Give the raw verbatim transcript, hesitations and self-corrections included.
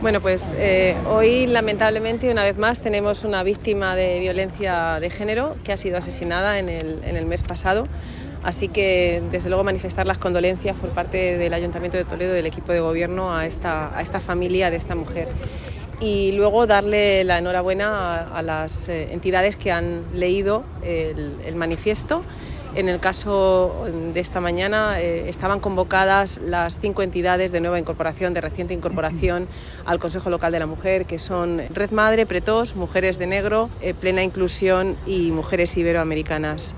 Bueno, pues eh, hoy lamentablemente una vez más tenemos una víctima de violencia de género que ha sido asesinada en el, en el mes pasado. Así que desde luego manifestar las condolencias por parte del Ayuntamiento de Toledo, del equipo de gobierno, a esta, a esta familia de esta mujer. Y luego darle la enhorabuena a, a las eh, entidades que han leído el, el manifiesto. En el caso de esta mañana eh, estaban convocadas las cinco entidades de nueva incorporación, de reciente incorporación al Consejo Local de la Mujer, que son Red Madre, Pretos, Mujeres de Negro, eh, Plena Inclusión y Mujeres Iberoamericanas.